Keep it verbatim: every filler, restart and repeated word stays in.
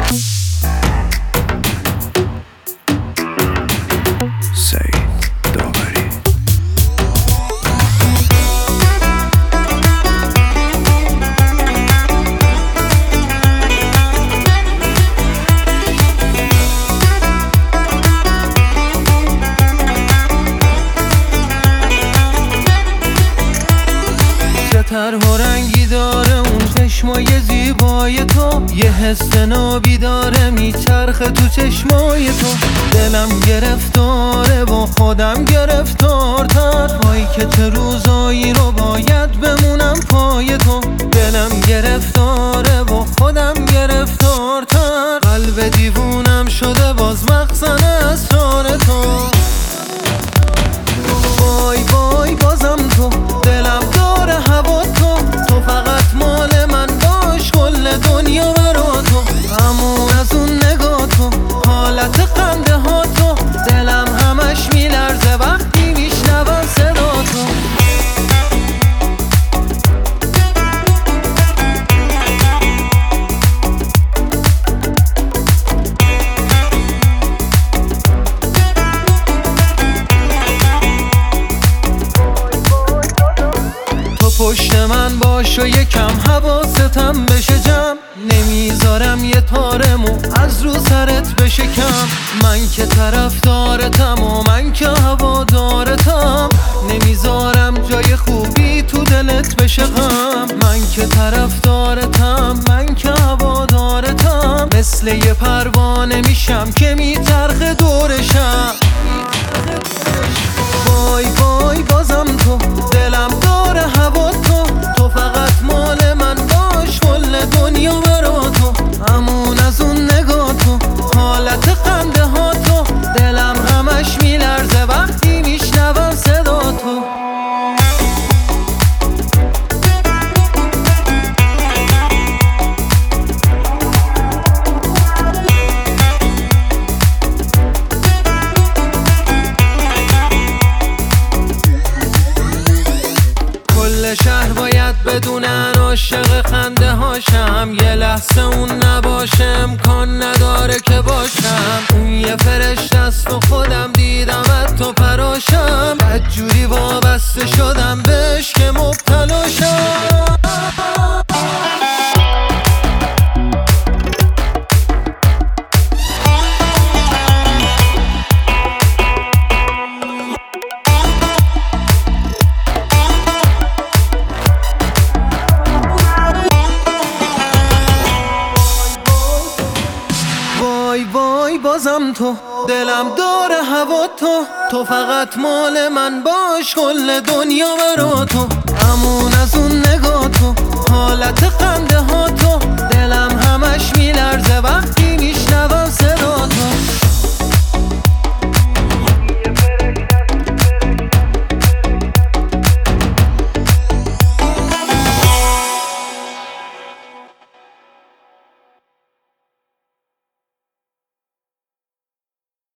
طرح و رنگی داره اون چشمای زیبای تو، یه حس نابی داره میچرخه تو چشمای تو. دلم گرفتاره با خودم گرفتارتر، وای که چه روزایی رو باید بمونم پای تو. دلم گرفتاره با خودم گرفتارتر، قلب دیوونم شده باز مخزن اسرار تو. وای وای بازم تو، دلم داره هوا تو، تو فقط مال من باش، کل دنیا برا تو. همون از اون نگاه تو، حالت خنده ها تو، دلم همش میلرزه وقتی میشنوم صدا تو. پشت من باش و یکم حواستم بشه جمع، نمیذارم یه تار مو از رو سرت بشه کم. من که طرفدارتم و من که هوادارتم، نمیذارم جای خوبی تو دلت بشه غم. من که طرفدارتم، من که هوادارتم، مثل یه پروانه میشم که میچرخه دورشم. وای وای بازم تو، دلم داره هوا تو، تو فقط مال من باش، کل دنیا برا تو. همون از اون نگاه تو، حالت خنده ها تو، دلم همش میلرزه وقتی میشنوم صدا تو. شهر باید بدونن عاشق خنده هاشم، یه لحظه اون نباشه امکان نداره که باشم. اون یه فرشته است و خودم دیدمت تو پراشم، بدجوری وابسته شدم بهش که مبتلاشم. وای وای بازم تو، دلم داره هوا تو، تو فقط مال من باش، کل دنیا برا تو. همون از اون نگاه تو، حالت خنده ها تو، دلم همش میلرزه.